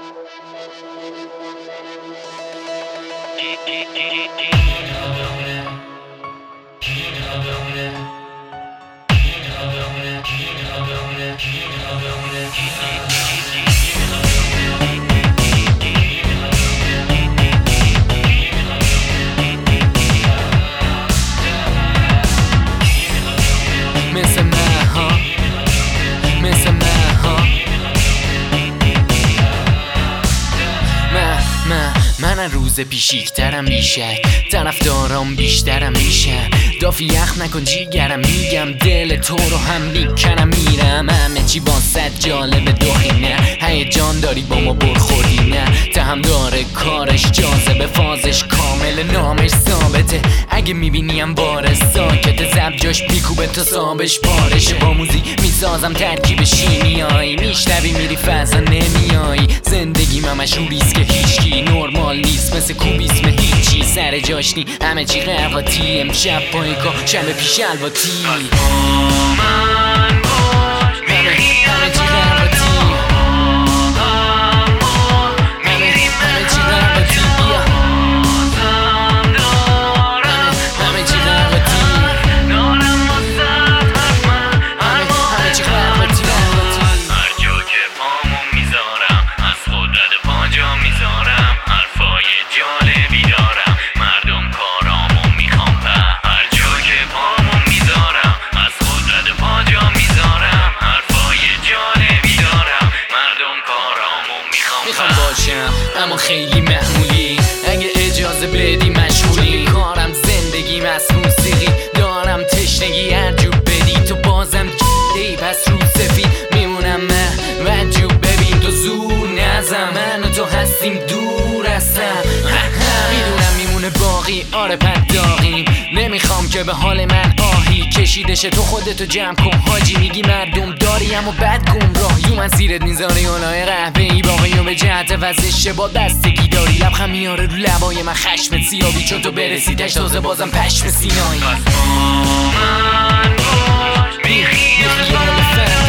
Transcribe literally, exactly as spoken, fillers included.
مثل من ها مثل من ها من من من روز پیشیکترم بیشک طرفدارام بیشترم میشن دافی یخ نکن جیگرم میگم دل تو رو هم میکنم میرم همه چی با صد جالب دخینه هیجان داری با ما برخوردی نه تهم داره کارش جاذبه فازش کامل نامش ثابته اگه میبینیم باره ساکت زب جاش میکوبه تا صابش پارشه با موزیک میسازم ترکیب شیمیایی میشنوی میری فضا نمیایی زندگی همش رو ریسک هیچکی نرمال نیست مثل کوبیسم هیچی سر جاش نی همه چی قواتی امشب پای کا شب پیش الواتی من باش میری همه چی قواتی میخوام باشم اما خیلی معمولی اگه اجازه بدی مشغولی کارم زندگیم از موسیقی دارم تشنگی هر جو بدی تو بازم ای پس رو سفید میمونم من و جو ببین تو زور نزم من و تو هستیم دور هستم میدونم میمونه باقی آره پد داغیم نمیخوام که به حال من آهی کشیدشه تو خودتو جمع کن حاجی میگی مردم داریم و بد گمراهی تو مسیرت میذاری اولای قهوه‌ای باقی و به جهت وزش با دستگی داری لبخم میاره رو لبای من خشمت سیابی چون تو برسیدش تازه بازم پشم سینایی من باش بی خیال